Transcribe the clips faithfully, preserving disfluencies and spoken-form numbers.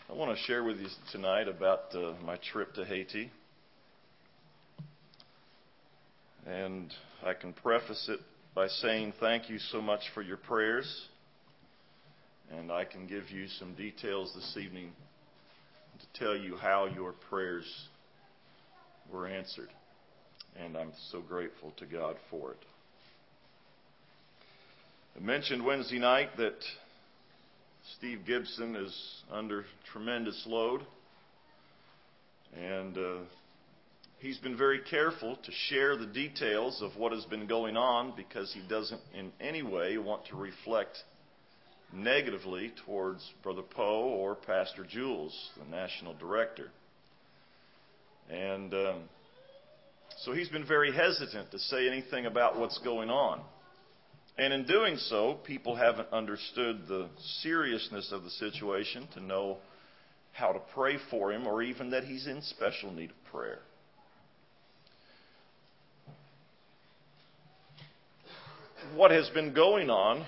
I want to share with you tonight about uh, my trip to Haiti. And I can preface it by saying thank you so much for your prayers. And I can give you some details this evening to tell you how your prayers were answered. And I'm so grateful to God for it. I mentioned Wednesday night that Steve Gibson is under tremendous load, and uh, he's been very careful to share the details of what has been going on because he doesn't in any way want to reflect negatively towards Brother Poe or Pastor Jules, the national director. And um, so he's been very hesitant to say anything about what's going on. And in doing so, people haven't understood the seriousness of the situation to know how to pray for him or even that he's in special need of prayer. What has been going on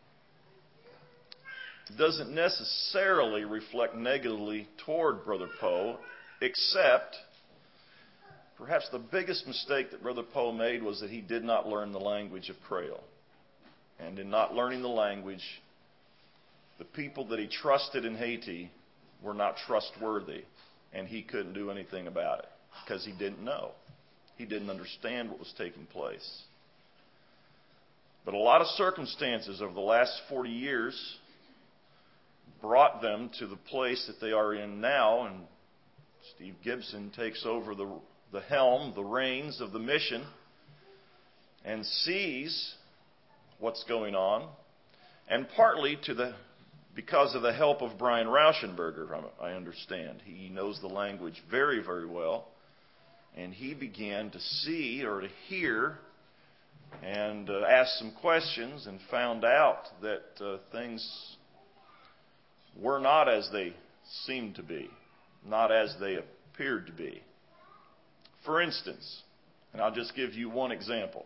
doesn't necessarily reflect negatively toward Brother Poe, except perhaps the biggest mistake that Brother Poe made was that he did not learn the language of Creole. And in not learning the language, the people that he trusted in Haiti were not trustworthy, and he couldn't do anything about it because he didn't know. He didn't understand what was taking place. But a lot of circumstances over the last forty years brought them to the place that they are in now, and Steve Gibson takes over the, the helm, the reins of the mission, and sees what's going on, and partly to the because of the help of Brian Rauschenberger, I understand. He knows the language very, very well, and he began to see or to hear and uh, ask some questions and found out that uh, things were not as they seemed to be, not as they appeared to be. For instance, and I'll just give you one example.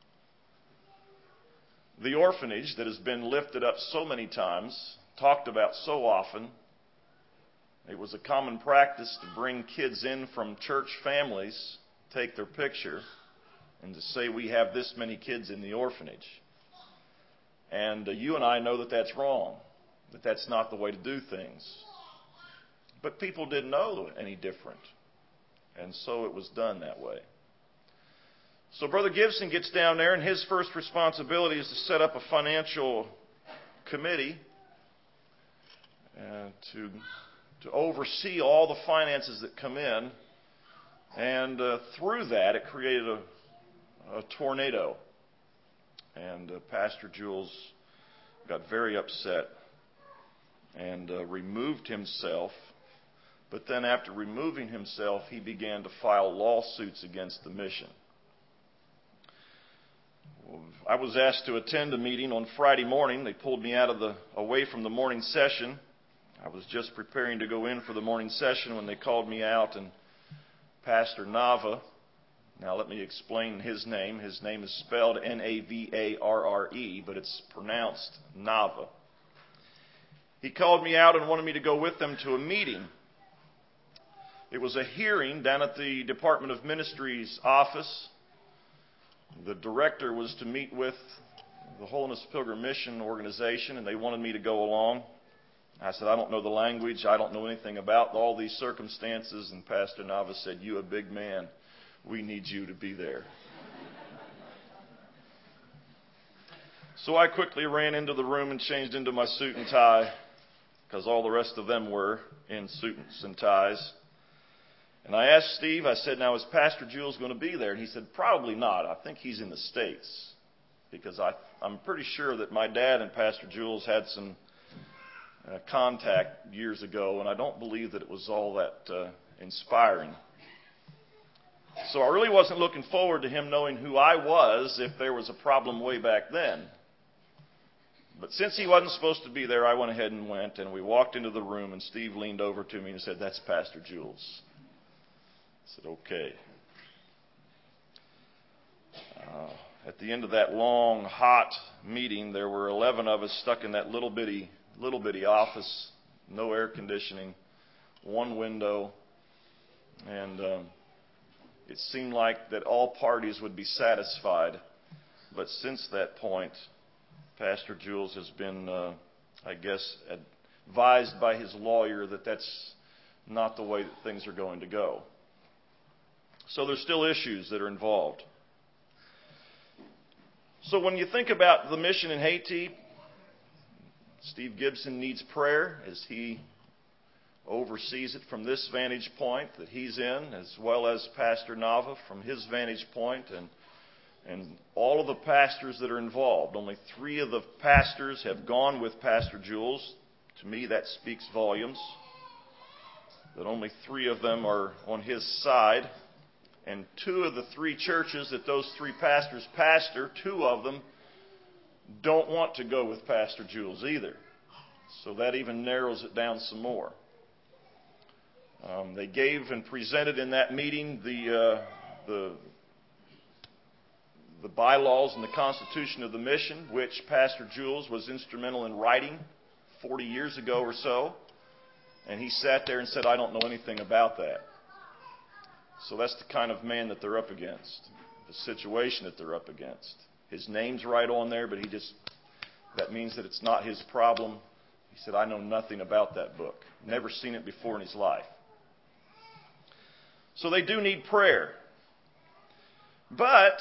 The orphanage that has been lifted up so many times, talked about so often, it was a common practice to bring kids in from church families, take their picture, and to say we have this many kids in the orphanage. And uh, you and I know that that's wrong, that that's not the way to do things. But people didn't know any different, and so it was done that way. So Brother Gibson gets down there, and his first responsibility is to set up a financial committee uh, to to oversee all the finances that come in. And uh, through that, it created a, a tornado. And uh, Pastor Jules got very upset and uh, removed himself. But then after removing himself, he began to file lawsuits against the mission. I was asked to attend a meeting on Friday morning. They pulled me out of the away from the morning session. I was just preparing to go in for the morning session when they called me out, and Pastor Nava, now let me explain his name. His name is spelled N A V A R R E, but it's pronounced Nava. He called me out and wanted me to go with them to a meeting. It was a hearing down at the Department of Ministries office. The director was to meet with the Holiness Pilgrim Mission organization, and they wanted me to go along. I said, I don't know the language. I don't know anything about all these circumstances. And Pastor Nava said, you a big man. We need you to be there. So I quickly ran into the room and changed into my suit and tie, because all the rest of them were in suits and ties. And I asked Steve, I said, now is Pastor Jules going to be there? And he said, probably not. I think he's in the States. Because I, I'm pretty sure that my dad and Pastor Jules had some uh, contact years ago, and I don't believe that it was all that uh, inspiring. So I really wasn't looking forward to him knowing who I was if there was a problem way back then. But since he wasn't supposed to be there, I went ahead and went, and we walked into the room, and Steve leaned over to me and said, that's Pastor Jules. I said, okay. Uh, at the end of that long, hot meeting, there were eleven of us stuck in that little bitty, little bitty office, no air conditioning. one window, and um, it seemed like that all parties would be satisfied. But since that point, Pastor Jules has been, uh, I guess, advised by his lawyer that that's not the way that things are going to go. So there's still issues that are involved. So when you think about the mission in Haiti, Steve Gibson needs prayer as he oversees it from this vantage point that he's in, as well as Pastor Nava from his vantage point, and and all of the pastors that are involved. Only three of the pastors have gone with Pastor Jules. To me, that speaks volumes, that only three of them are on his side. And two of the three churches that those three pastors pastor, two of them don't want to go with Pastor Jules either. So that even narrows it down some more. Um, they gave and presented in that meeting the uh, the the bylaws and the constitution of the mission, which Pastor Jules was instrumental in writing forty years ago or so. And he sat there and said, I don't know anything about that. So that's the kind of man that they're up against, the situation that they're up against. His name's right on there, but he just, that means that it's not his problem. He said, I know nothing about that book. Never seen it before in his life. So they do need prayer. But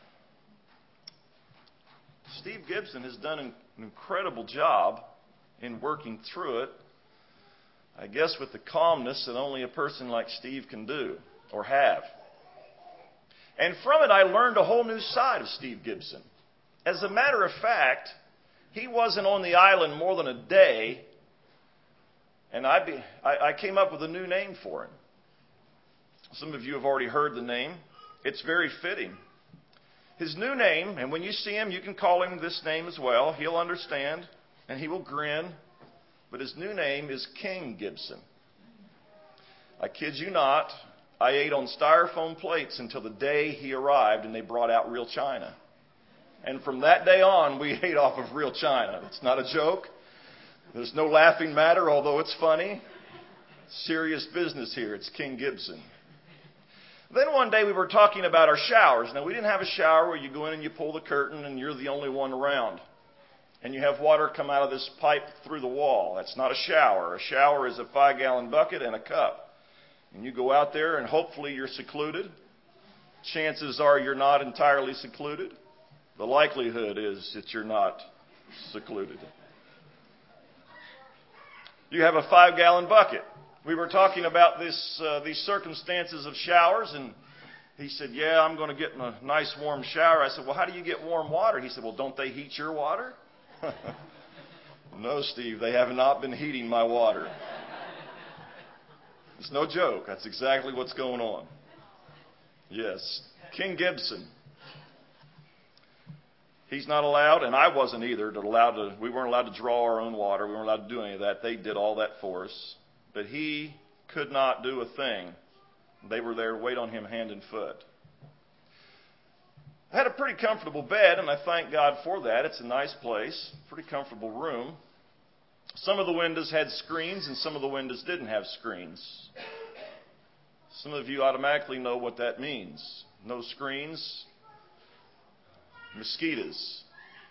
Steve Gibson has done an incredible job in working through it, I guess with the calmness that only a person like Steve can do or have. And from it, I learned a whole new side of Steve Gibson. As a matter of fact, he wasn't on the island more than a day, and I, be, I, I came up with a new name for him. Some of you have already heard the name. It's very fitting. His new name, and when you see him, you can call him this name as well. He'll understand, and he will grin. But his new name is King Gibson. I kid you not, I ate on styrofoam plates until the day he arrived and they brought out real china. And from that day on, we ate off of real china. It's not a joke. There's no laughing matter, although it's funny. Serious business here. It's King Gibson. Then one day we were talking about our showers. Now, we didn't have a shower where you go in and you pull the curtain and you're the only one around. And you have water come out of this pipe through the wall. That's not a shower. A shower is a five-gallon bucket and a cup. And you go out there and hopefully you're secluded. Chances are you're not entirely secluded. The likelihood is that you're not secluded. You have a five-gallon bucket. We were talking about this, uh, these circumstances of showers, and he said, yeah, I'm going to get in a nice warm shower. I said, well, how do you get warm water? He said, well, don't they heat your water? No, Steve, they have not been heating my water. It's no joke. That's exactly what's going on. Yes, King Gibson. He's not allowed, and I wasn't either, to allow to, we weren't allowed to draw our own water. We weren't allowed to do any of that. They did all that for us. But he could not do a thing. They were there to wait on him hand and foot. I had a pretty comfortable bed, and I thank God for that. It's a nice place, pretty comfortable room. Some of the windows had screens, and some of the windows didn't have screens. Some of you automatically know what that means. No screens, mosquitoes.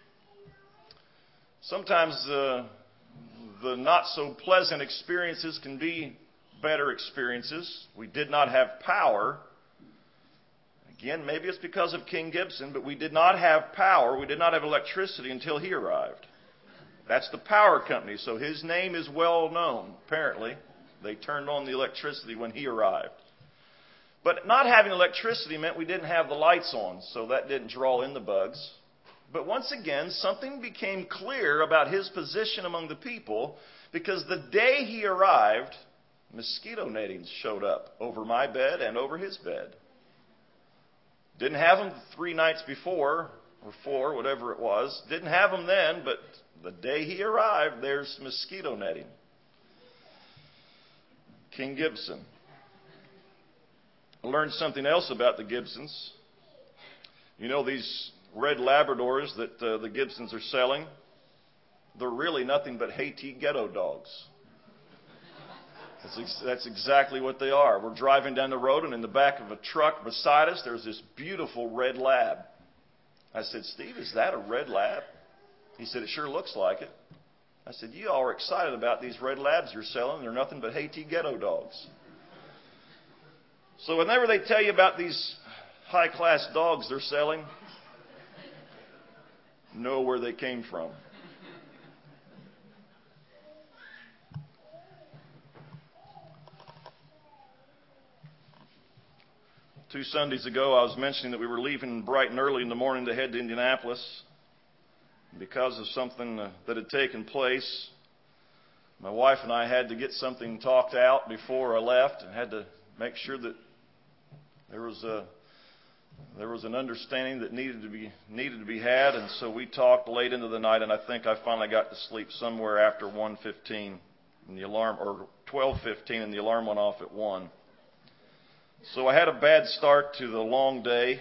Sometimes uh, the not-so-pleasant experiences can be better experiences. We did not have power. Again, maybe it's because of King Gibson, but we did not have power. We did not have electricity until he arrived. That's the power company, so his name is well known, apparently. They turned on the electricity when he arrived. But not having electricity meant we didn't have the lights on, so that didn't draw in the bugs. But once again, something became clear about his position among the people, because the day he arrived, mosquito nettings showed up over my bed and over his bed. Didn't have them three nights before, or four, whatever it was. Didn't have them then, but the day he arrived, there's mosquito netting. King Gibson. I learned something else about the Gibsons. You know, these red Labradors that uh, the Gibsons are selling, they're really nothing but Haiti ghetto dogs. That's, that's exactly what they are. We're driving down the road, and in the back of a truck beside us, there's this beautiful red lab. I said, Steve, is that a red lab? He said, it sure looks like it. I said, you all are excited about these red labs you're selling. They're nothing but Haiti ghetto dogs. So whenever they tell you about these high-class dogs they're selling, know where they came from. Two Sundays ago, I was mentioning that we were leaving bright and early in the morning to head to Indianapolis. Because of something uh, that had taken place, my wife and I had to get something talked out before I left, and had to make sure that there was a there was an understanding that needed to be needed to be had. And so we talked late into the night, and I think I finally got to sleep somewhere after one fifteen, and the alarm, or twelve fifteen, and the alarm went off at one. So I had a bad start to the long day,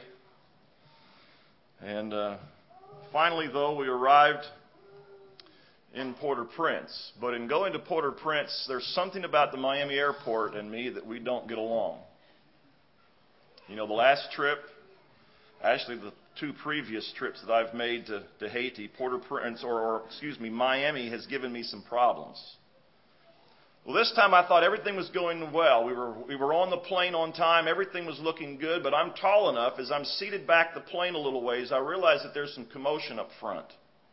and uh, finally, though, we arrived in Port-au-Prince. But in going to Port-au-Prince, there's something about the Miami airport and me that we don't get along. You know, the last trip, actually the two previous trips that I've made to, to Haiti, Port-au-Prince, or, or excuse me, Miami has given me some problems. Well, this time I thought everything was going well. We were we were on the plane on time. Everything was looking good. But I'm tall enough, as I'm seated back the plane a little ways, I realized that there's some commotion up front.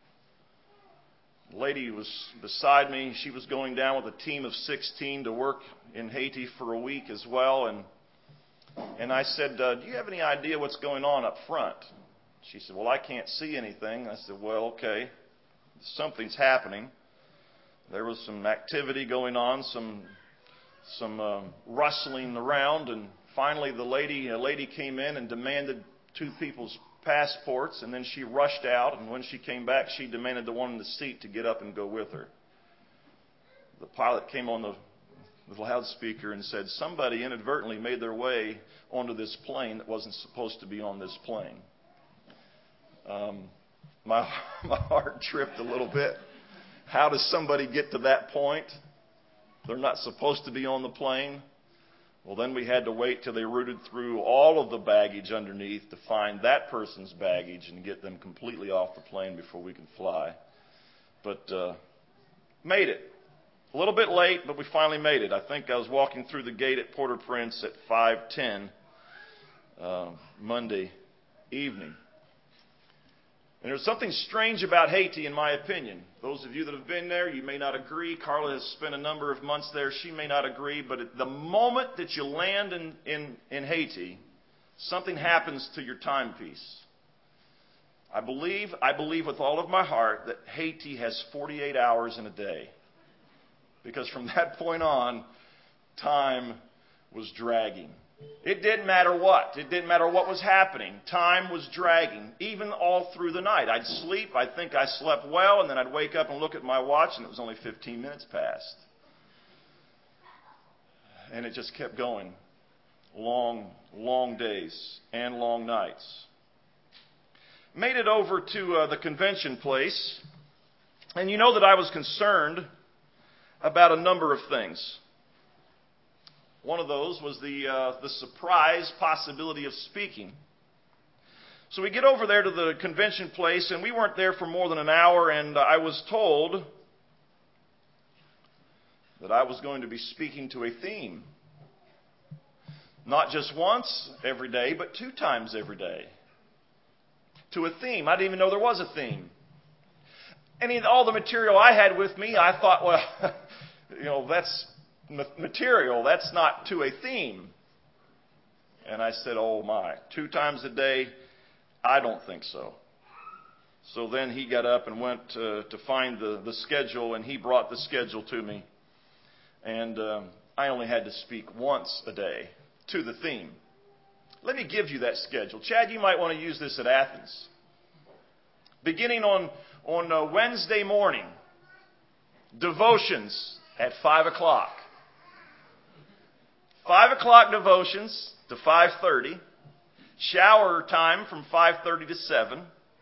The lady was beside me. She was going down with a team of sixteen to work in Haiti for a week as well. And and I said, uh, do you have any idea what's going on up front? She said, well, I can't see anything. I said, well, okay, something's happening. There was some activity going on, some some um, rustling around, and finally the lady a lady came in and demanded two people's passports, and then she rushed out, and when she came back, she demanded the one in the seat to get up and go with her. The pilot came on the, the loudspeaker and said, somebody inadvertently made their way onto this plane that wasn't supposed to be on this plane. Um, my my heart tripped a little bit. How does somebody get to that point? They're not supposed to be on the plane. Well, then we had to wait till they rooted through all of the baggage underneath to find that person's baggage and get them completely off the plane before we could fly. But uh, made it. A little bit late, but we finally made it. I think I was walking through the gate at Port-au-Prince at five ten uh, Monday evening. And there's something strange about Haiti, in my opinion. Those of you that have been there, you may not agree. Carla has spent a number of months there. She may not agree. But at the moment that you land in, in, in Haiti, something happens to your timepiece. I believe, I believe with all of my heart that Haiti has forty-eight hours in a day. Because from that point on, time was dragging. It didn't matter what. It didn't matter what was happening. Time was dragging, even all through the night. I'd sleep. I'd think I slept well, and then I'd wake up and look at my watch, and it was only fifteen minutes past. And it just kept going. Long, long days and long nights. Made it over to uh, the convention place, and you know that I was concerned about a number of things. One of those was the uh, the surprise possibility of speaking. So we get over there to the convention place, and we weren't there for more than an hour, and I was told that I was going to be speaking to a theme. Not just once every day, but two times every day. To a theme. I didn't even know there was a theme. Any all the material I had with me, I thought, well, you know, that's material, that's not to a theme. And I said, oh my, two times a day? I don't think so. So then he got up and went to, to find the, the schedule, and he brought the schedule to me. And um, I only had to speak once a day to the theme. Let me give you that schedule. Chad, you might want to use this at Athens. Beginning on, on uh, Wednesday morning, devotions at five o'clock. five o'clock devotions to five thirty. Shower time from five thirty to seven.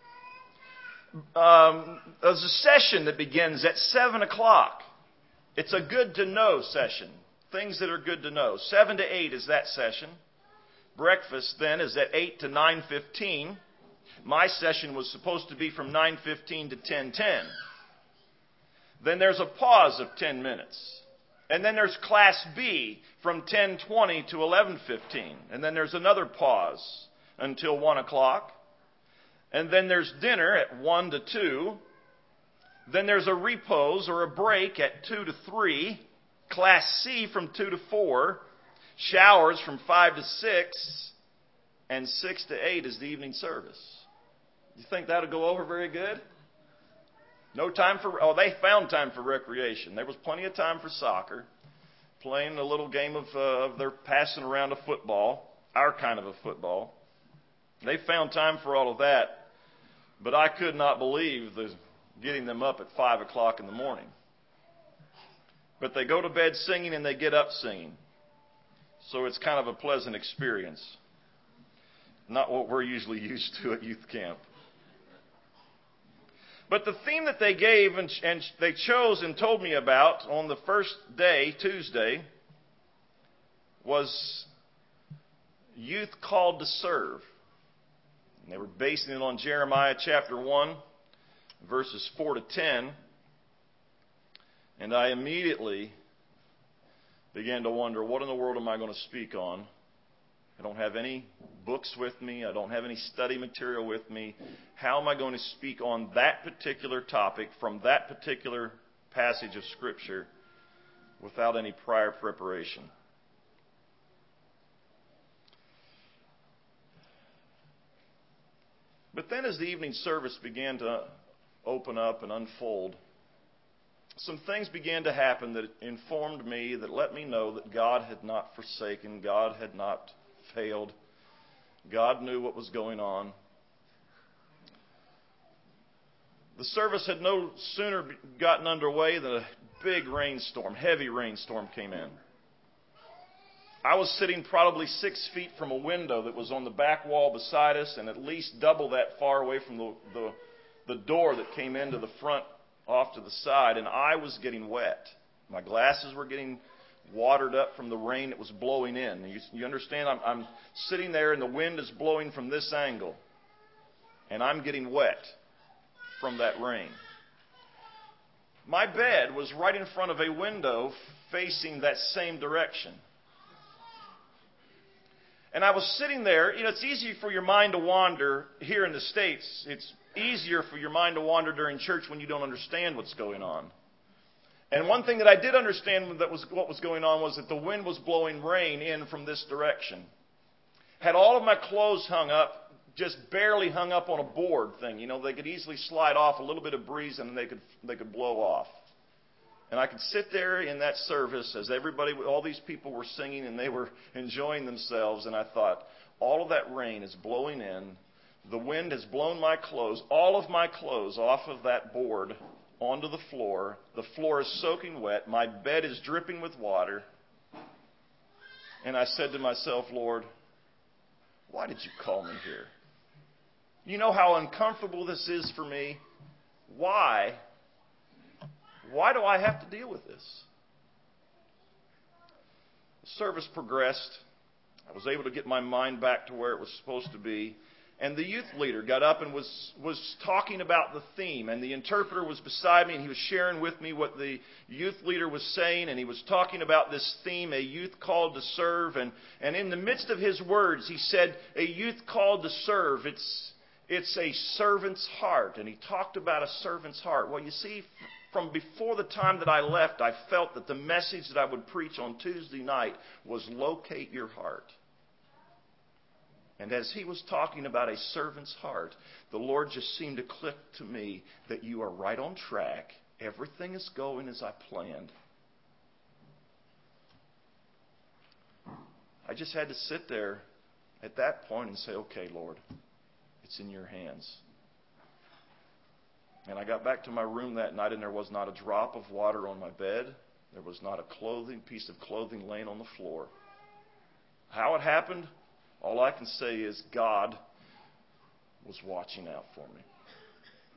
Um, there's a session that begins at seven o'clock. It's a good to know session. things that are good to know. seven to eight is that session. Breakfast then is at eight to nine fifteen. My session was supposed to be from nine fifteen to ten ten. Then there's a pause of ten minutes. And then there's Class B from ten twenty to eleven fifteen. And then there's another pause until one o'clock. And then there's dinner at one to two. Then there's a repose or a break at two to three. Class C from two to four. Showers from five to six. And six to eight is the evening service. You think that'll go over very good? No time for, oh, they found time for recreation. There was plenty of time for soccer, playing a little game of, uh, of their passing around a football, our kind of a football. They found time for all of that, but I could not believe the getting them up at five o'clock in the morning. But they go to bed singing and they get up singing. So it's kind of a pleasant experience. Not what we're usually used to at youth camp. But the theme that they gave and, and they chose and told me about on the first day, Tuesday, was youth called to serve. And they were basing it on Jeremiah chapter one, verses four to ten. And I immediately began to wonder, what in the world am I going to speak on? I don't have any books with me. I don't have any study material with me. How am I going to speak on that particular topic from that particular passage of Scripture without any prior preparation? But then as the evening service began to open up and unfold, some things began to happen that informed me, that let me know that God had not forsaken, God had not failed. God knew what was going on. The service had no sooner gotten underway than a big rainstorm, heavy rainstorm came in. I was sitting probably six feet from a window that was on the back wall beside us and at least double that far away from the, the, the door that came into the front off to the side, and I was getting wet. My glasses were getting watered up from the rain that was blowing in. You, you understand? I'm, I'm sitting there and the wind is blowing from this angle. And I'm getting wet from that rain. My bed was right in front of a window facing that same direction. And I was sitting there. You know, it's easy for your mind to wander here in the States. It's easier for your mind to wander during church when you don't understand what's going on. And one thing that I did understand that was what was going on was that the wind was blowing rain in from this direction. Had all of my clothes hung up, just barely hung up on a board thing. You know, they could easily slide off, a little bit of breeze and they could they could blow off. And I could sit there in that service as everybody, all these people were singing and they were enjoying themselves. And I thought, all of that rain is blowing in. The wind has blown my clothes, all of my clothes off of that board onto the floor. The floor is soaking wet. My bed is dripping with water. And I said to myself, Lord, why did you call me here? You know how uncomfortable this is for me. Why? Why do I have to deal with this? The service progressed. I was able to get my mind back to where it was supposed to be. And the youth leader got up and was, was talking about the theme. And the interpreter was beside me and he was sharing with me what the youth leader was saying. And he was talking about this theme, a youth called to serve. And, and in the midst of his words, he said, a youth called to serve. It's, it's a servant's heart. And he talked about a servant's heart. Well, you see, from before the time that I left, I felt that the message that I would preach on Tuesday night was locate your heart. And as he was talking about a servant's heart, the Lord just seemed to click to me that you are right on track. Everything is going as I planned. I just had to sit there at that point and say, okay, Lord, it's in your hands. And I got back to my room that night and there was not a drop of water on my bed. There was not a clothing piece of clothing laying on the floor. How it happened? All I can say is God was watching out for me.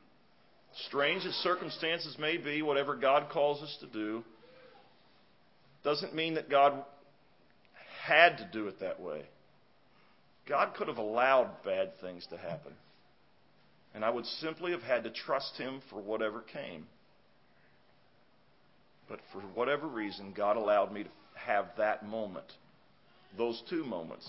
Strange as circumstances may be, whatever God calls us to do, Doesn't mean that God had to do it that way. God could have allowed bad things to happen. And I would simply have had to trust Him for whatever came. But for whatever reason, God allowed me to have that moment, those two moments,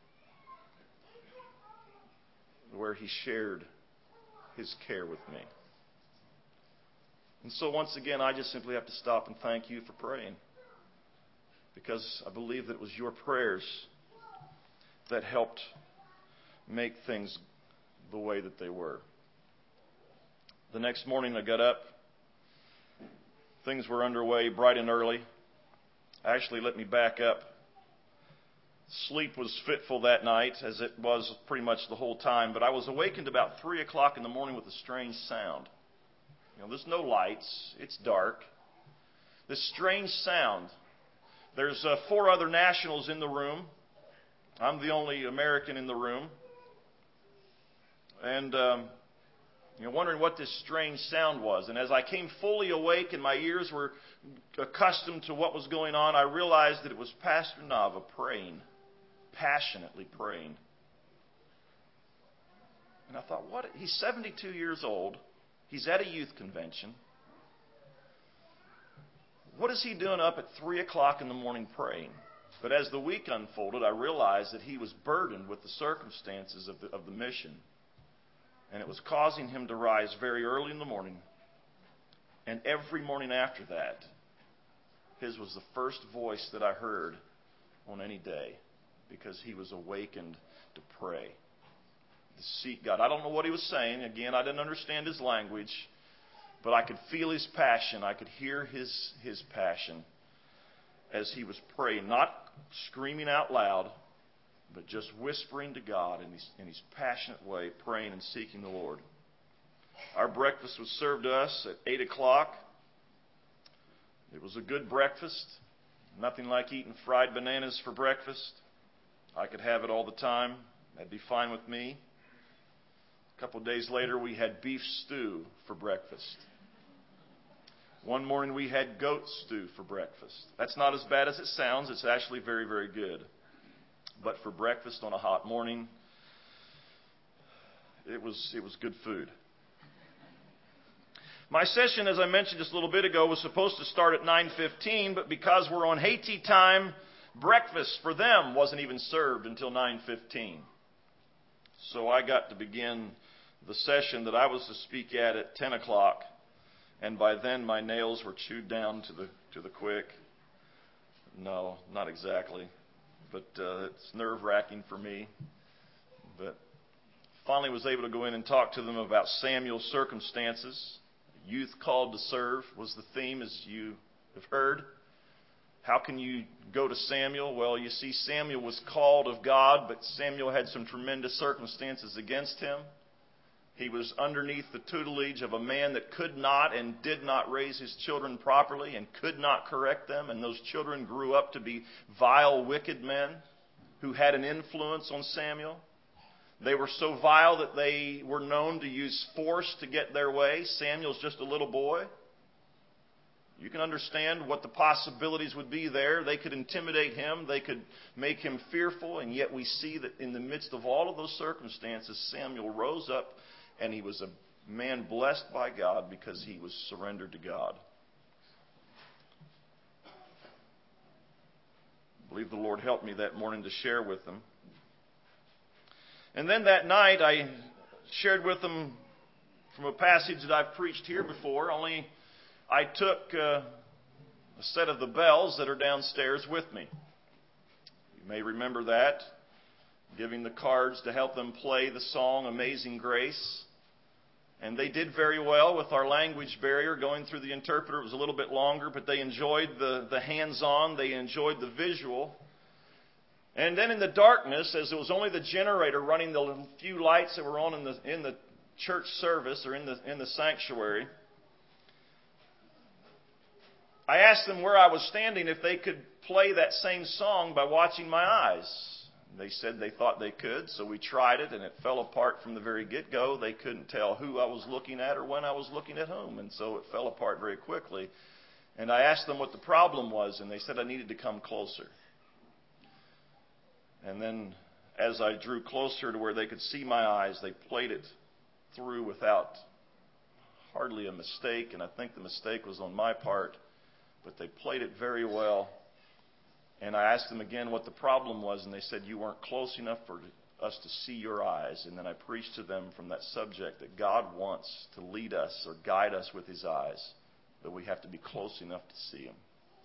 where He shared His care with me. And so once again, I just simply have to stop and thank you for praying. Because I believe that it was your prayers that helped make things the way that they were. The next morning I got up. Things were underway bright and early. Actually, let me back up. Sleep was fitful that night, as it was pretty much the whole time. But I was awakened about three o'clock in the morning with a strange sound. You know, there's no lights. It's dark. This strange sound. There's uh, four other nationals in the room. I'm the only American in the room. And um, you know, wondering what this strange sound was. And as I came fully awake and my ears were accustomed to what was going on, I realized that it was Pastor Nava praying, passionately praying. And I thought, what? He's seventy-two years old. He's at a youth convention. What is he doing up at three o'clock in the morning praying? But as the week unfolded, I realized that he was burdened with the circumstances of the, of the mission. And it was causing him to rise very early in the morning. And every morning after that, his was the first voice that I heard on any day, because he was awakened to pray, to seek God. I don't know what he was saying. Again, I didn't understand his language, but I could feel his passion. I could hear his, his passion as he was praying, not screaming out loud, but just whispering to God in his, in his passionate way, praying and seeking the Lord. Our breakfast was served to us at eight o'clock. It was a good breakfast. Nothing like eating fried bananas for breakfast. I could have it all the time. That'd be fine with me. A couple of days later, we had beef stew for breakfast. One morning, we had goat stew for breakfast. That's not as bad as it sounds. It's actually very, very good. But for breakfast on a hot morning, it was it was good food. My session, as I mentioned just a little bit ago, was supposed to start at nine fifteen, but because we're on Haiti time, breakfast for them wasn't even served until nine fifteen. So I got to begin the session that I was to speak at at ten o'clock, and by then my nails were chewed down to the to the quick. No, not exactly. But uh, it's nerve-wracking for me. But finally was able to go in and talk to them about Samuel's circumstances. Youth called to serve was the theme, as you have heard. How can you go to Samuel? Well, you see, Samuel was called of God, but Samuel had some tremendous circumstances against him. He was underneath the tutelage of a man that could not and did not raise his children properly and could not correct them. And those children grew up to be vile, wicked men who had an influence on Samuel. They were so vile that they were known to use force to get their way. Samuel's just a little boy. You can understand what the possibilities would be there. They could intimidate him. They could make him fearful. And yet we see that in the midst of all of those circumstances, Samuel rose up. And he was a man blessed by God because he was surrendered to God. I believe the Lord helped me that morning to share with them. And then that night I shared with them from a passage that I've preached here before, only I took uh, a set of the bells that are downstairs with me. You may remember that. Giving the cards to help them play the song Amazing Grace. And they did very well with our language barrier. Going through the interpreter, it was a little bit longer, but they enjoyed the, the hands-on. They enjoyed the visual. And then in the darkness, as it was only the generator running the few lights that were on in the, in the church service or in the, in the sanctuary, I asked them where I was standing if they could play that same song by watching my eyes. They said they thought they could, so we tried it, and it fell apart from the very get-go. They couldn't tell who I was looking at or when I was looking at whom, and so it fell apart very quickly. And I asked them what the problem was, and they said I needed to come closer. And then as I drew closer to where they could see my eyes, they played it through without hardly a mistake, and I think the mistake was on my part, but they played it very well. And I asked them again what the problem was, and they said, you weren't close enough for us to see your eyes. And then I preached to them from that subject that God wants to lead us or guide us with His eyes, but we have to be close enough to see Him.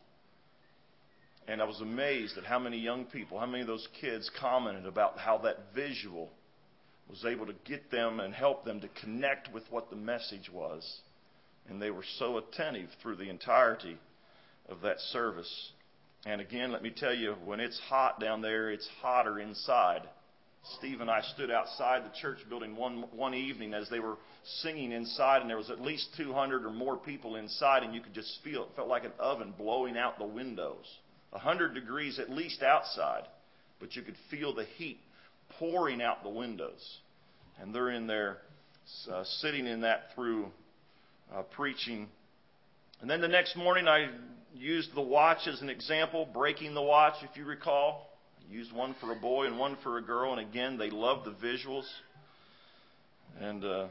And I was amazed at how many young people, how many of those kids commented about how that visual was able to get them and help them to connect with what the message was. And they were so attentive through the entirety of that service. And again, let me tell you, when it's hot down there, it's hotter inside. Steve and I stood outside the church building one one evening as they were singing inside, and there was at least two hundred or more people inside, and you could just feel it. It felt like an oven blowing out the windows. one hundred degrees at least outside, but you could feel the heat pouring out the windows. And they're in there uh, sitting in that through uh, preaching. And then the next morning I used the watch as an example, breaking the watch, if you recall. I used one for a boy and one for a girl, and again, they loved the visuals. And uh,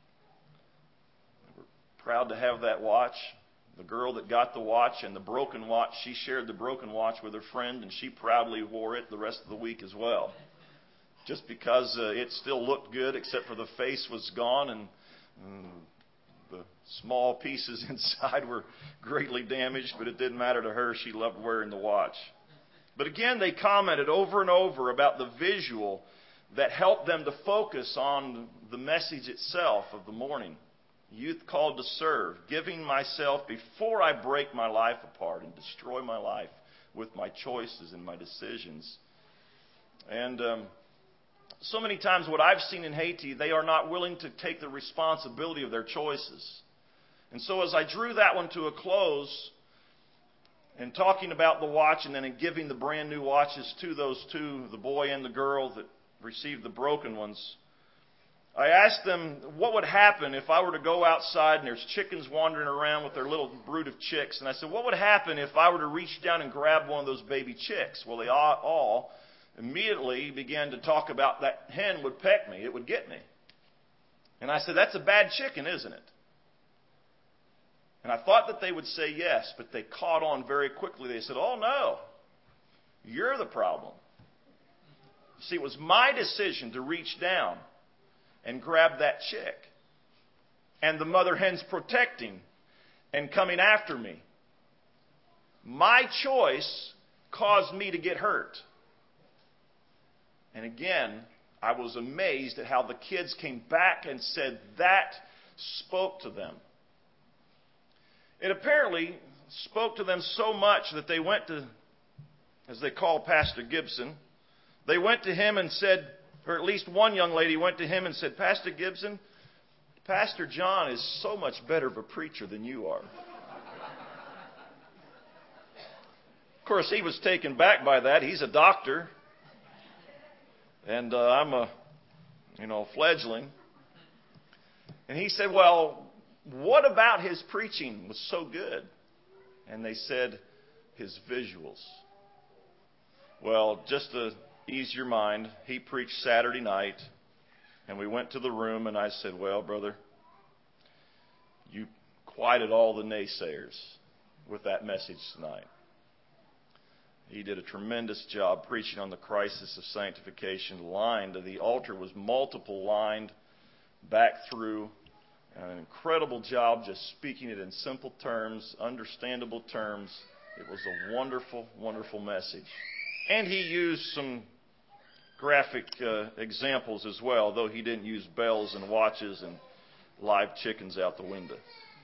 they were proud to have that watch. The girl that got the watch and the broken watch, she shared the broken watch with her friend, and she proudly wore it the rest of the week as well. Just because uh, it still looked good, except for the face was gone, and um, the small pieces inside were greatly damaged, but it didn't matter to her. She loved wearing the watch. But again, they commented over and over about the visual that helped them to focus on the message itself of the morning. Youth called to serve, giving myself before I break my life apart and destroy my life with my choices and my decisions. And um, so many times what I've seen in Haiti, they are not willing to take the responsibility of their choices. And so as I drew that one to a close, and talking about the watch and then in giving the brand new watches to those two, the boy and the girl that received the broken ones, I asked them what would happen if I were to go outside and there's chickens wandering around with their little brood of chicks. And I said, what would happen if I were to reach down and grab one of those baby chicks? Well, they all, all immediately began to talk about that hen would peck me. It would get me. And I said, that's a bad chicken, isn't it? And I thought that they would say yes, but they caught on very quickly. They said, oh, no, you're the problem. See, it was my decision to reach down and grab that chick. And the mother hen's protecting and coming after me. My choice caused me to get hurt. And again, I was amazed at how the kids came back and said that spoke to them. It apparently spoke to them so much that they went to, as they call Pastor Gibson, they went to him and said, or at least one young lady went to him and said, Pastor Gibson, Pastor John is so much better of a preacher than you are. Of course, he was taken back by that. He's a doctor. And uh, I'm a, you know, fledgling. And he said, well, what about his preaching was so good? And they said, his visuals. Well, just to ease your mind, he preached Saturday night, and we went to the room, and I said, well, brother, you quieted all the naysayers with that message tonight. He did a tremendous job preaching on the crisis of sanctification. Lined, the altar was multiple lined back through. An incredible job just speaking it in simple terms, understandable terms. It was a wonderful, wonderful message. And he used some graphic uh, examples as well, though he didn't use bells and watches and live chickens out the window.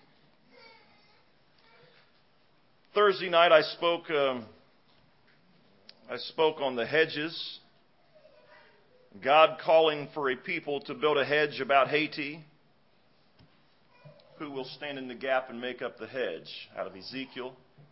Thursday night I spoke um, I spoke on the hedges. God calling for a people to build a hedge about Haiti. Who will stand in the gap and make up the hedge? Out of Ezekiel.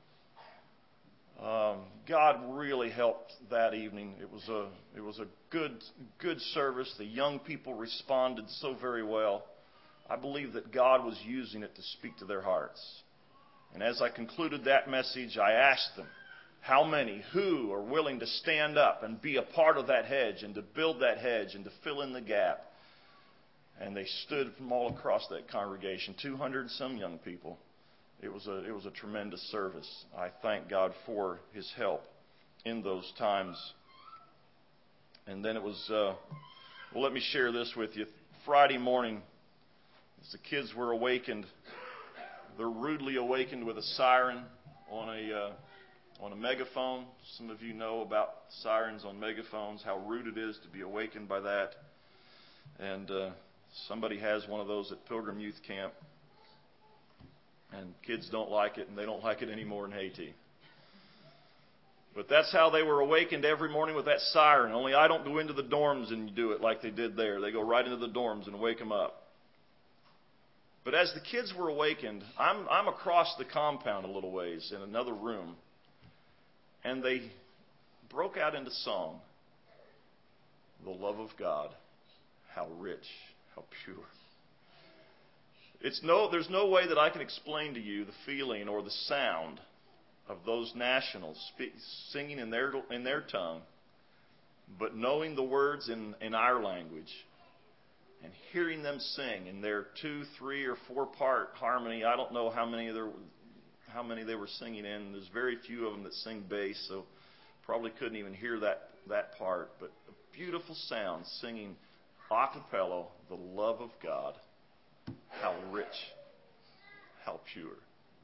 Um, God really helped that evening. It was a it was a good good service. The young people responded so very well. I believe that God was using it to speak to their hearts. And as I concluded that message, I asked them, how many, who are willing to stand up and be a part of that hedge and to build that hedge and to fill in the gap? And they stood from all across that congregation, two hundred and some young people. It was a, it was a tremendous service. I thank God for His help in those times. And then it was, uh, well, let me share this with you. Friday morning, as the kids were awakened, they're rudely awakened with a siren on a uh, on a megaphone. Some of you know about sirens on megaphones, how rude it is to be awakened by that. And uh, somebody has one of those at Pilgrim Youth Camp. And kids don't like it, and they don't like it anymore in Haiti. But that's how they were awakened every morning, with that siren. Only I don't go into the dorms and do it like they did there. They go right into the dorms and wake them up. But as the kids were awakened, I'm, I'm across the compound a little ways in another room. And they broke out into song. The love of God, how rich, how pure. It's no, there's no way that I can explain to you the feeling or the sound of those nationals speak, singing in their in their tongue, but knowing the words in, in our language and hearing them sing in their two, three, or four part harmony. I don't know how many there how many they were singing in. There's very few of them that sing bass, so probably couldn't even hear that that part. But a beautiful sound singing a cappella, the love of God. How rich, how pure.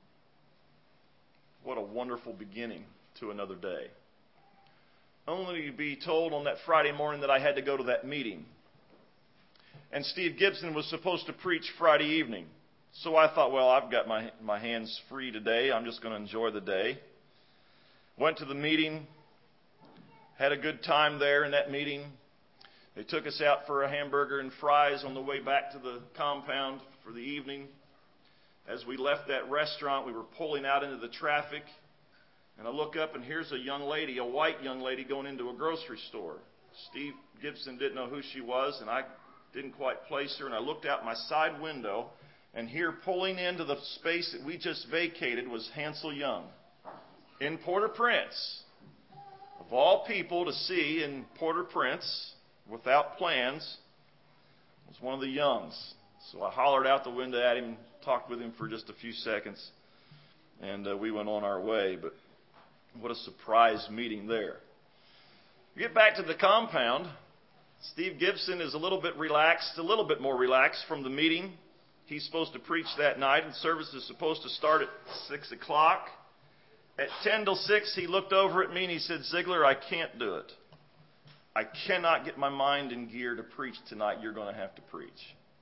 What a wonderful beginning to another day. Only to be told on that Friday morning that I had to go to that meeting. And Steve Gibson was supposed to preach Friday evening. So I thought, well, I've got my, my hands free today. I'm just going to enjoy the day. Went to the meeting. Had a good time there in that meeting. They took us out for a hamburger and fries on the way back to the compound for the evening. As we left that restaurant, we were pulling out into the traffic. And I look up, and here's a young lady, a white young lady, going into a grocery store. Steve Gibson didn't know who she was, and I didn't quite place her. And I looked out my side window, and here, pulling into the space that we just vacated, was Hansel Young in Port-au-Prince. Of all people to see in Port-au-Prince, without plans, was one of the Youngs. So I hollered out the window at him, talked with him for just a few seconds, and uh, we went on our way. But what a surprise meeting there. We get back to the compound. Steve Gibson is a little bit relaxed, a little bit more relaxed from the meeting. He's supposed to preach that night, and service is supposed to start at six o'clock. At ten till six, he looked over at me and he said, Ziegler, I can't do it. I cannot get my mind in gear to preach tonight. You're going to have to preach.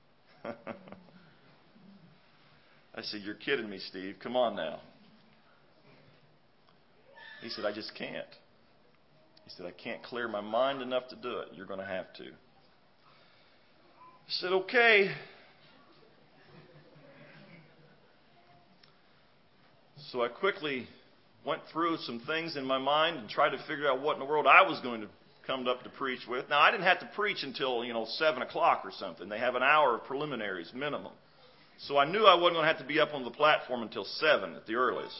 I said, you're kidding me, Steve. Come on now. He said, I just can't. He said, I can't clear my mind enough to do it. You're going to have to. I said, okay. So I quickly went through some things in my mind and tried to figure out what in the world I was going to come up to preach with. Now, I didn't have to preach until, you know, seven o'clock or something. They have an hour of preliminaries minimum. So I knew I wasn't going to have to be up on the platform until seven at the earliest.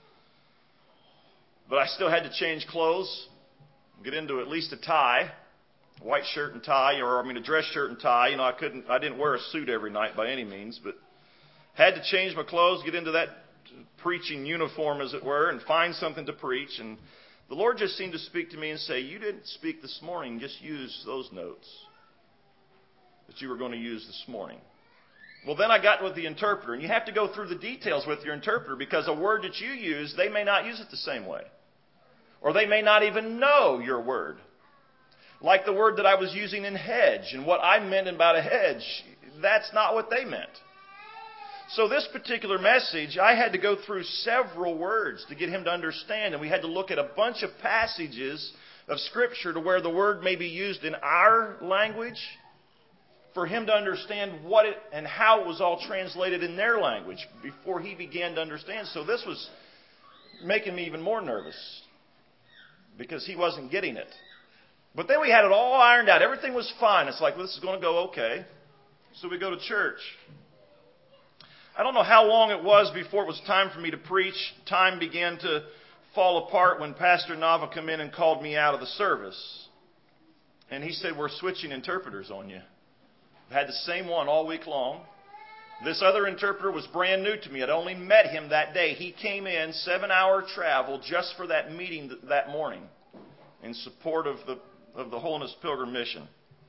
But I still had to change clothes, get into at least a tie, a white shirt and tie, or I mean a dress shirt and tie. You know, I couldn't, I didn't wear a suit every night by any means, but had to change my clothes, get into that preaching uniform, as it were, and find something to preach. And the Lord just seemed to speak to me and say, you didn't speak this morning, just use those notes that you were going to use this morning. Well, then I got with the interpreter, and you have to go through the details with your interpreter, because a word that you use, they may not use it the same way. Or they may not even know your word. Like the word that I was using in hedge, and what I meant about a hedge, that's not what they meant. So this particular message, I had to go through several words to get him to understand. And we had to look at a bunch of passages of Scripture to where the word may be used in our language for him to understand what it and how it was all translated in their language before he began to understand. So this was making me even more nervous because he wasn't getting it. But then we had it all ironed out. Everything was fine. It's like, well, this is going to go okay. So we go to church. I don't know how long it was before it was time for me to preach. Time began to fall apart when Pastor Nava came in and called me out of the service. And he said, we're switching interpreters on you. I've had the same one all week long. This other interpreter was brand new to me. I'd only met him that day. He came in, seven-hour travel, just for that meeting that morning in support of the, of the Holiness Pilgrim Mission.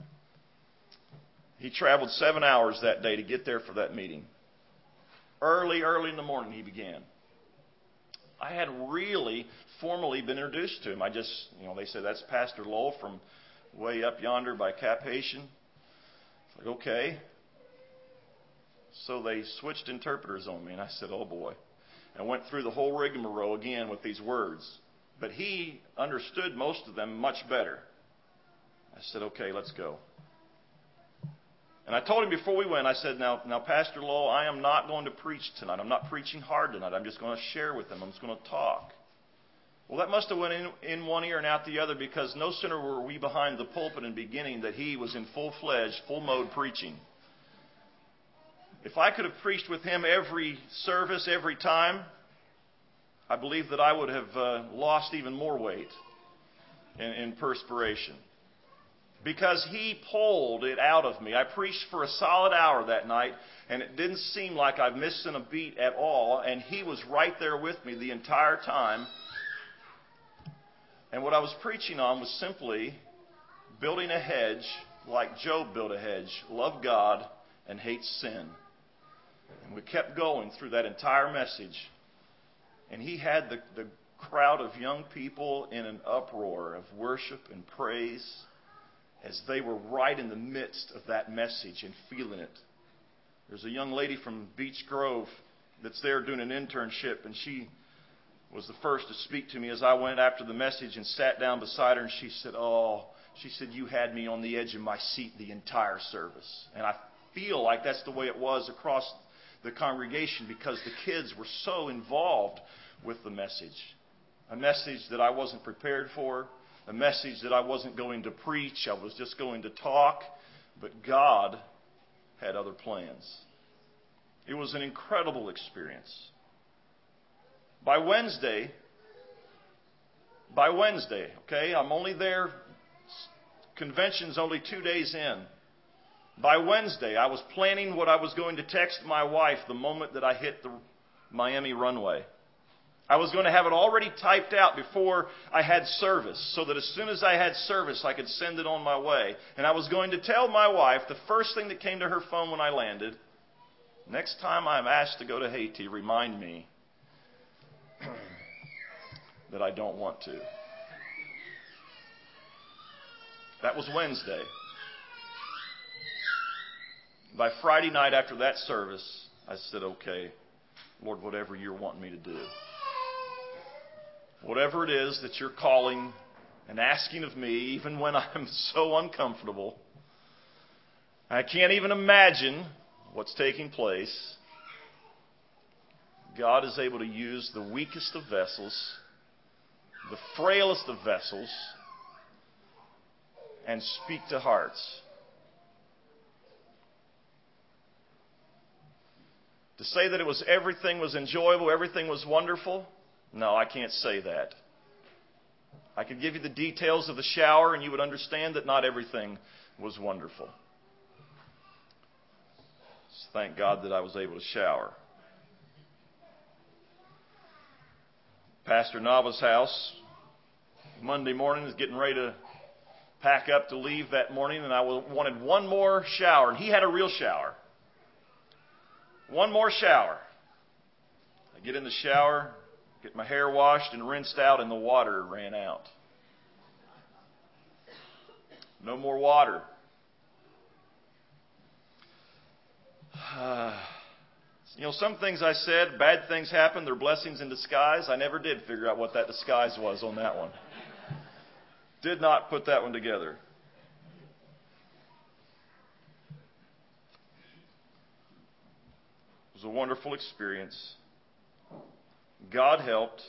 He traveled seven hours that day to get there for that meeting. Early, early in the morning he began. I had really formally been introduced to him. I just, you know, they said, that's Pastor Lowell from way up yonder by Cap Haitian. It's like, okay. So they switched interpreters on me, and I said, oh boy. I went through the whole rigmarole again with these words. But he understood most of them much better. I said, okay, let's go. And I told him before we went, I said, now, now, Pastor Lowell, I am not going to preach tonight. I'm not preaching hard tonight. I'm just going to share with them. I'm just going to talk. Well, that must have went in, in one ear and out the other, because no sooner were we behind the pulpit and beginning that he was in full-fledged, full-mode preaching. If I could have preached with him every service, every time, I believe that I would have uh, lost even more weight in, in perspiration. Because he pulled it out of me. I preached for a solid hour that night, and it didn't seem like I missed a beat at all. And he was right there with me the entire time. And what I was preaching on was simply building a hedge like Job built a hedge. Love God and hate sin. And we kept going through that entire message. And he had the, the crowd of young people in an uproar of worship and praise, as they were right in the midst of that message and feeling it. There's a young lady from Beech Grove that's there doing an internship, and she was the first to speak to me as I went after the message and sat down beside her, and she said, oh, she said, you had me on the edge of my seat the entire service. And I feel like that's the way it was across the congregation, because the kids were so involved with the message. A message that I wasn't prepared for. A message that I wasn't going to preach. I was just going to talk. But God had other plans. It was an incredible experience. By Wednesday, by Wednesday, okay, I'm only there, convention's only two days in. By Wednesday, I was planning what I was going to text my wife the moment that I hit the Miami runway. I was going to have it already typed out before I had service, so that as soon as I had service, I could send it on my way. And I was going to tell my wife, the first thing that came to her phone when I landed, next time I'm asked to go to Haiti, remind me that I don't want to. That was Wednesday. By Friday night after that service, I said, okay, Lord, whatever you're wanting me to do. Whatever it is that you're calling and asking of me, even when I'm so uncomfortable, I can't even imagine what's taking place. God is able to use the weakest of vessels, the frailest of vessels, and speak to hearts. To say that it was everything was enjoyable, everything was wonderful, no, I can't say that. I could give you the details of the shower and you would understand that not everything was wonderful. Just thank God that I was able to shower. Pastor Nava's house, Monday morning, is getting ready to pack up to leave that morning, and I wanted one more shower, and he had a real shower. One more shower. I get in the shower, get my hair washed and rinsed out, and the water ran out. No more water. Uh, you know, some things I said, bad things happen, they're blessings in disguise. I never did figure out what that disguise was on that one. Did not put that one together. It was a wonderful experience. God helped.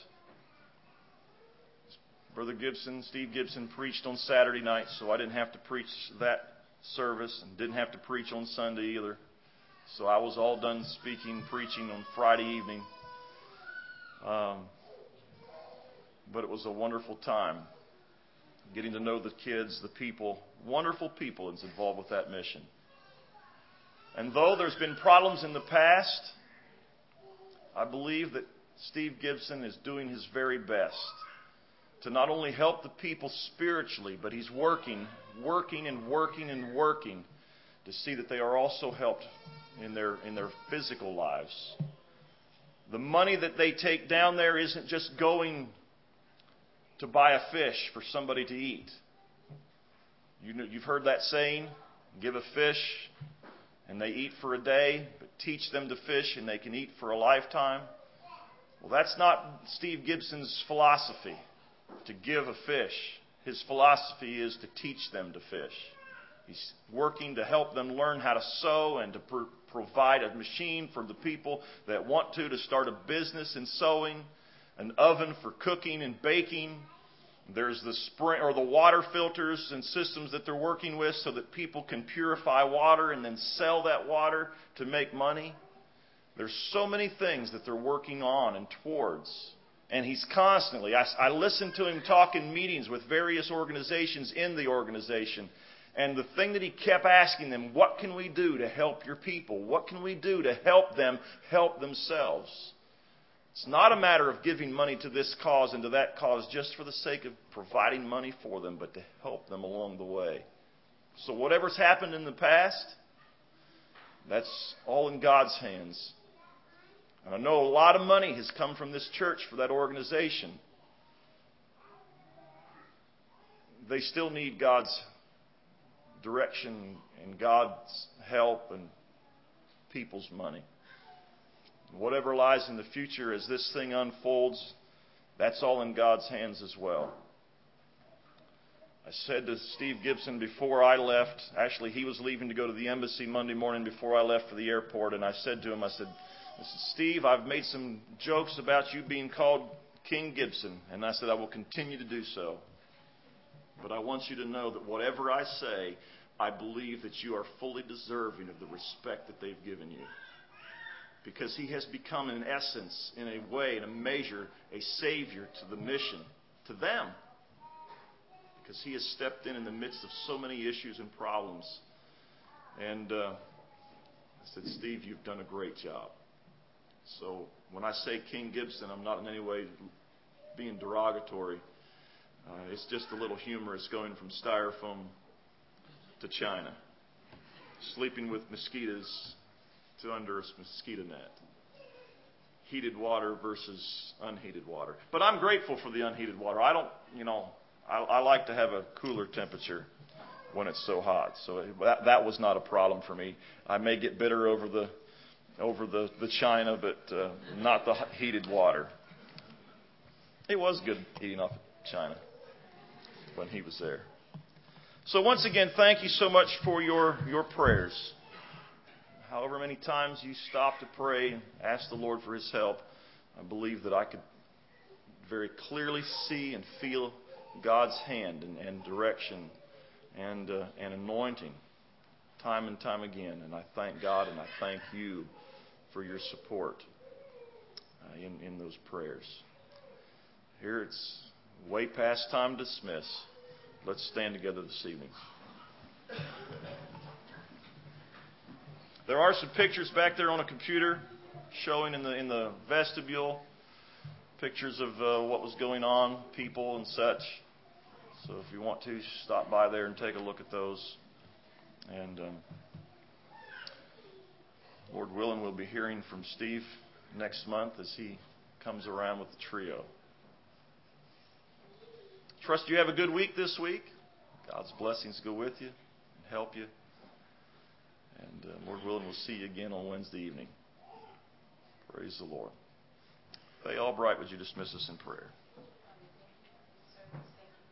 Brother Gibson, Steve Gibson, preached on Saturday night, so I didn't have to preach that service and didn't have to preach on Sunday either. So I was all done speaking, preaching on Friday evening. Um, but it was a wonderful time getting to know the kids, the people, wonderful people that's involved with that mission. And though there's been problems in the past, I believe that Steve Gibson is doing his very best to not only help the people spiritually, but he's working, working and working and working to see that they are also helped in their in their physical lives. The money that they take down there isn't just going to buy a fish for somebody to eat. You know, you've heard that saying, give a fish and they eat for a day, but teach them to fish and they can eat for a lifetime. Well, that's not Steve Gibson's philosophy, to give a fish. His philosophy is to teach them to fish. He's working to help them learn how to sew and to pr- provide a machine for the people that want to, to start a business in sewing, an oven for cooking and baking. There's the spring or the water filters and systems that they're working with so that people can purify water and then sell that water to make money. There's so many things that they're working on and towards. And he's constantly, I, I listen to him talk in meetings with various organizations in the organization. And the thing that he kept asking them, what can we do to help your people? What can we do to help them help themselves? It's not a matter of giving money to this cause and to that cause just for the sake of providing money for them, but to help them along the way. So whatever's happened in the past, that's all in God's hands. And I know a lot of money has come from this church for that organization. They still need God's direction and God's help and people's money. Whatever lies in the future as this thing unfolds, that's all in God's hands as well. I said to Steve Gibson before I left, actually he was leaving to go to the embassy Monday morning before I left for the airport, and I said to him, I said, I said, Steve, I've made some jokes about you being called King Gibson, and I said I will continue to do so. But I want you to know that whatever I say, I believe that you are fully deserving of the respect that they've given you. Because he has become, in essence, in a way, in a measure, a savior to the mission, to them. Because he has stepped in in the midst of so many issues and problems. And uh, I said, Steve, you've done a great job. So when I say King Gibson, I'm not in any way being derogatory. Uh, it's just a little humorous going from styrofoam to China. Sleeping with mosquitoes to under a mosquito net. Heated water versus unheated water. But I'm grateful for the unheated water. I don't, you know, I, I like to have a cooler temperature when it's so hot. So that, that was not a problem for me. I may get bitter over the over the, the China, but uh, not the heated water. It was good eating off of China when he was there. So once again, thank you so much for your, your prayers. However many times you stop to pray and ask the Lord for His help, I believe that I could very clearly see and feel God's hand and, and direction and, uh, and anointing time and time again. And I thank God and I thank you for your support uh, in, in those prayers. Here it's way past time to dismiss. Let's stand together this evening. There are some pictures back there on a computer showing in the in the vestibule pictures of uh, what was going on, people and such. So if you want to, stop by there and take a look at those. And um, Lord willing, we'll be hearing from Steve next month as he comes around with the trio. Trust you have a good week this week. God's blessings go with you and help you. And uh, Lord willing, we'll see you again on Wednesday evening. Praise the Lord. Faye Albright, would you dismiss us in prayer?